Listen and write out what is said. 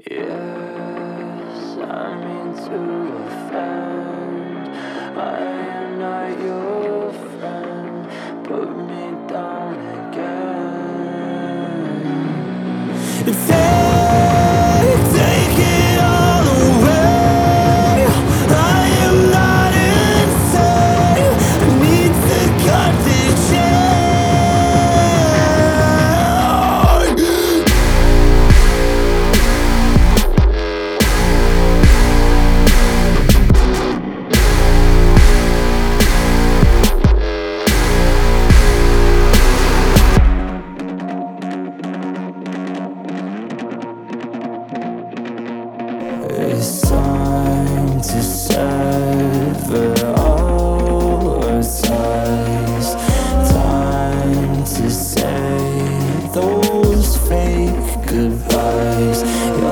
Yes, I mean to offend. I am not your friend. Put me down again. Take it all away. I am not insane. I need to cut the chain. It's time to sever all our ties.